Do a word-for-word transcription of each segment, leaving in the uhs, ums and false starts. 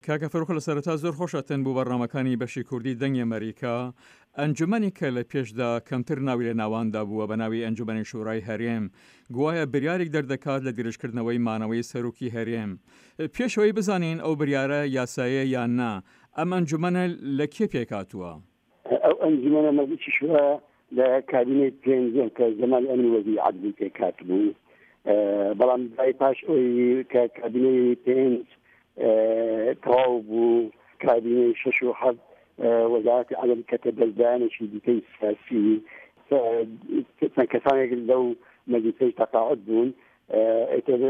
کاکە فەرۆخ لە سەرەتا زۆر خۆشەتن بوو بەڕنامەکانی بەشی کوردی دەنگی ئەمریکا ئەنجومەنی کە لە پێشدا کەمتر ناوی لە ناواندا بووە بە ناوی ئەنجومەنی شوڕای هەرێم گوایە بریارێک دەردەکات لە درێژکردنەوەی مانەوەی سەرۆکی هەرێم. پێشەوەی بزانین ئەو بریارە یاساییە یان نا، ئەم ئەنجومەنە لە کێ پێکاتووە؟ ئەو ئەنجومەنە مەزیکی شوڕا لە کابینەی پێنجەم کە زەمانی ئەمنی وەزیری عەدلی پێکات بوو، بەڵام دوای پاش ئەوەی کە کابینەی پێنج تەواو بوو، کابینەی شەش و حەوت وەزارەتی عەدڵ کەتە بەردەوامێکی دیکەی سیاسی، چەند کەسانێک لەو مەجلیسەی تەقاعد بوون، ئیتر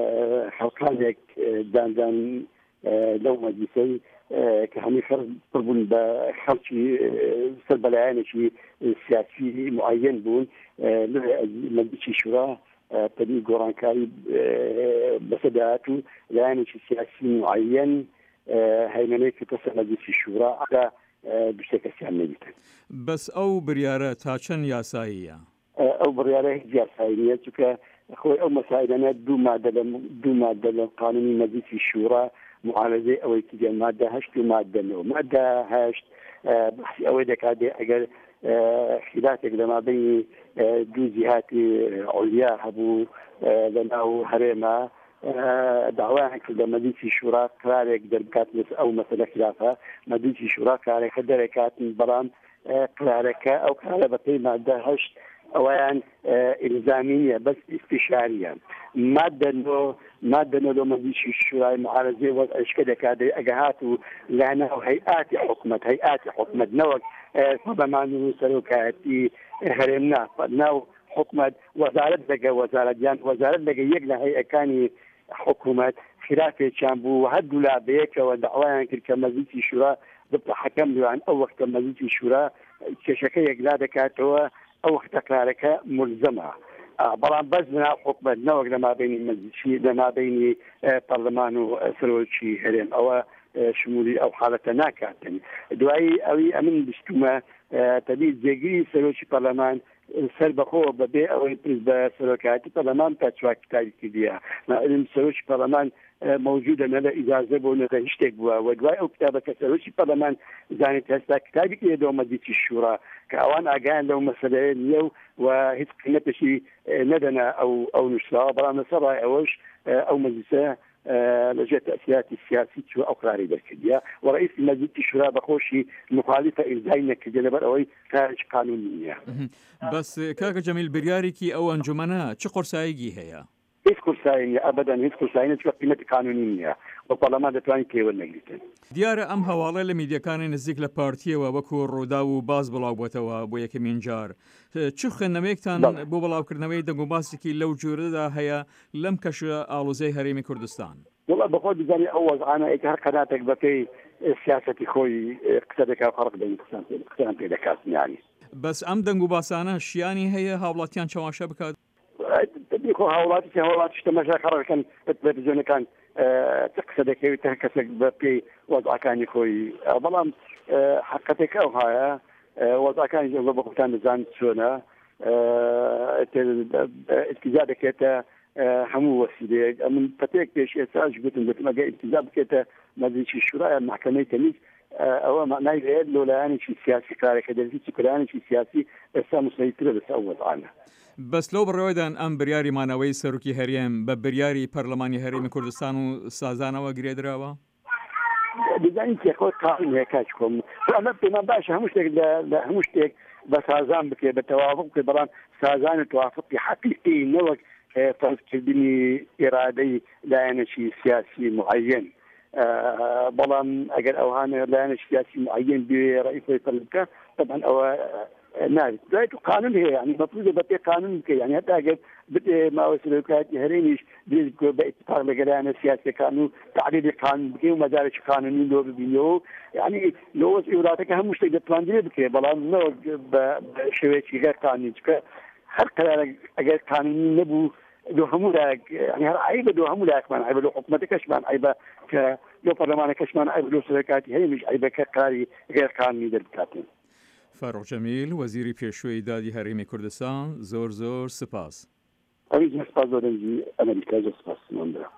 خەڵکانێک داندان لەو مەجلیسەی کە هەمووی خەڵک پڕ بوون بە خەڵکی سەربەلایەنێکی سیاسی معەیەن بوون. مەجلیسی شوڕا پەدی گۆڕانکاری بەسەداهات و لایەنێکی سیاسی معەیەن هەیمنەی کردە سەر مەجلیسی شوڕا ئەگا دوشتێک کەسیان نەبیتن. بەس ئەو بریارە تا چەند یاساییە؟ ئەو بڕیارە هیچ یاسایی نییە، چونکە خۆی ئەو مەسایلانە دوو مادە لە دوو مادە لە قانونی مەجلیسی شوڕا معارضەی ئەوەی کردن، مادە هەشت و مادە نۆ. مادە هەشت بەحسی ئەوەی دەکات ئەگەر خلافێک لەمابەینی دوو جیهاتی عولیا هەبوو لە ناو هەرێمە، داوایان کرد لە مەجلیسی شوڕا قرارێک دەربکات لەس ئەو مەسەلە خلافە، مەجلیسی شوڕا قرارێکە دەرەکاتن، بەڵام قرارەکە ئەو قرارە بەپێی مادە هەشت ئەویان ئیلزامی نیە، بەس ئیستیشاریە. مادە نۆ مادە نۆ لە مەجلیسی شوڕای معارضەی وەزعشکە دەکات ئەگە هات و لە ناو هەیئاتی حکومەت هەیئاتی حکومەت نەوەک بەمان و سەرۆکایەتی هەرێم ناپە ناو حکومەت وەزارەت لەگە وەزارەتیان وەزارەت لەگە یەک لە هەیئەکانی حکومەت خلافێکیان بوو، هەردوو لا بەیەکەوە داوایان کرد کە مەجلیسی شوڕا ببقە حەکەم لەوان. ئەو وەختە مەجلیسی شوڕا کێشەکە یەکلا دەکاتەوە، ئەو وەختە قرارەکە ملزەمە، بەڵام بەس بناو حکومەت نەوەک لەمابەینی مەجلیسی لەمابەینی پەرلەمان و سەرۆکی هەرێم. ئەوە شمولی ئەو حالەتە ناکاتن. دوایی ئەوی ئەمن بستومە تەبی جێگیری سەرۆکی پەرلەمان سەر بەخۆوە بەبێ ئەوەی پرس بە سەرۆکایەتی پەرلەمان تا چوار کتابی کردیە، معلوم سەرۆکی پەرلەمان موجودە نە لە ئیجازە بۆ نە لە شتێک بووە، و دوای ئەو کتابە کە سەرۆکی پەرلەمان زانێت هەستا کتابی کردەوە مەجلیسی شوڕا کە ئەوان ئاگایان لەو مەسەلەیە نییە و هیچ قیمەتێکی نەدەنا ئەو ئەو نووسراوە، بەڵام لەسەر ڕای ئەوەش ئەو مەجلیسە لەژێر تەسیراتی سیاسی چوە ئەو قراری دەرکردیە و ڕئیسی مەجلیسی شوڕا بەخۆشی مخالیفە ئیلزای نەکردە لەبەر ئەوەی کارێکی قانونی نییە. بەس کاکە جەمیل بریارێکی ئەو ئەنجومەنە چ قورساییەکی هەیە؟ هیچ قورسایی نییە، ئەبەدەن هیچ قورسایی نییە، چوە قیمەتی قانونی نییە و پەرلەمان دەتوانێت پەیوەند. دیارە ئەم هەواڵە لە میدیەکانی نزیک لە پارتیەوە وەکو ڕوودا و باز بڵاو بووەتەوە بۆ یەکەمین جار. چ خوێندنەوەیەکتان بۆ بڵاوکردنەوەی دەنگ و باسێکی لەو جۆرەدا هەیە لەم کەشە ئاڵوزەی هەرێمی کوردستان؟ وڵا بەخۆ بزانێ ئەو وەزعانە ئێک هەر قەناتێک بەپێی سیاسەتی خۆی قسە دەکات، فەرق بین قسەیان پێ دەکات. یانی بەس ئەم دەنگ و باسانە شیانی هەیە هاوڵاتیان چاواشە بکات؟ خۆ هاوڵاتی هاوڵاتی شتەمەژە خەڕەکەن تەلەڤیزیۆنەکان قسە دەکەوێت هەر کەسێک بە پێی وەزعەکانی خۆی، بەڵام حقیقەتێک ئەو هەیە وەزعەکانی زۆر بە خۆتان دەزان چۆنە ئیلتیجا دەکێتە هەموو وەسیلەیەک. ئەمن پەتەیەک پێش ئێستاش گوتم گوتم ئەگەر ئیلتیجا بکێتە مەجلیسی شوڕا یان محکەمەی تەمیز، ئەوە معنای هەیە لۆلایەنێکی سیاسی کارێکە دەرزی چکرایەنێکی سیاسی ئێستا مسلەیترە لەسەر ئەو وەزعانە. بەس لەو بڕێوەدان ئەم بریاری مانەوەی سەرۆکی هەرێم بە بریاری پەرلەمانی هەرێمی کوردستان و سازانەوە گرێدراوە؟ دەزانین کە خۆ قانون هەیە کاچ کۆم، ئەمە پێمان باشە هەموو شتێک لە هەموو شتێک بە سازان بکرێت، بە تەوافق بکرێت، بەڵام سازان و توافقی حەقیقی نەوەک فەرزکردنی ئێرادەی لایەنێکی سیاسی معەیەن. بەڵام ئەگەر ئەوهانە لایەنێکی سیاسی معەیەن بێ ڕەئی خۆی فەرز بکە، طبعا ئەوە ناوێت. دوای تو قانون هەیە، یعنی مەفروضە بە پێ قانون بکەیت، یعنی هەتا ئەگەر بێ ماوەی سەرۆکایەتی هەرێمیش بێت بە ئیتفاق لەگەڵ لایەنە سیاسیەکان و تعدیلی قانون بکەیت و مەجارێکی قانونی لۆ ببینەوە، یعنی لە وەزعی وڵاتەکە هەموو شتێک دەتوانرێت بکرێت، بەڵام نەوەک بە شێوەیەکی غێر قانونی، چونکە هەر قرارێک ئەگەر قانونی نەبوو دو هەموو لایەک، یعنی هەر عیبە دو هەموو لایەکمان عیبە، لە حکومەتەکەشمان عیبە کە لۆ پەرلەمانەکەشمان عیبە، لۆ سەرۆکایەتی هەرێمیش عیبە کە قراری غێر قانونی دەربکاتن. فەرۆخ جەمیل وەزیری پێشوەی دادی هەرێمی کوردستان، زۆر زۆر سپاس. ئەوی سپاس زۆر دەنگی ئەمریکا، زۆر سپاس.